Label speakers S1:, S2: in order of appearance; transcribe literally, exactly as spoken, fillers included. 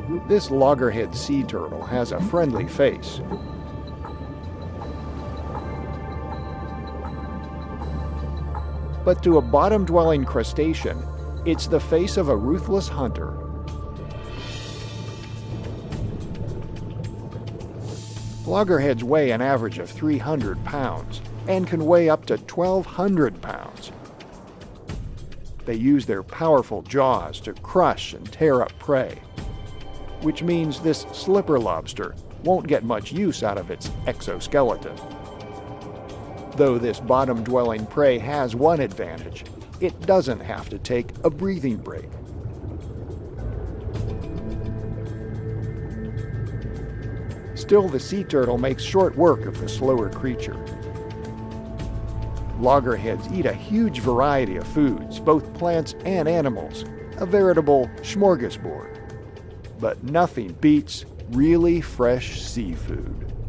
S1: This loggerhead sea turtle has a friendly face. But to a bottom-dwelling crustacean, it's the face of a ruthless hunter. Loggerheads weigh an average of three hundred pounds and can weigh up to twelve hundred pounds. They use their powerful jaws to crush and tear up prey, which means this slipper lobster won't get much use out of its exoskeleton. Though this bottom-dwelling prey has one advantage, it doesn't have to take a breathing break. Still, the sea turtle makes short work of the slower creature. Loggerheads eat a huge variety of foods, both plants and animals, a veritable smorgasbord. But nothing beats really fresh seafood.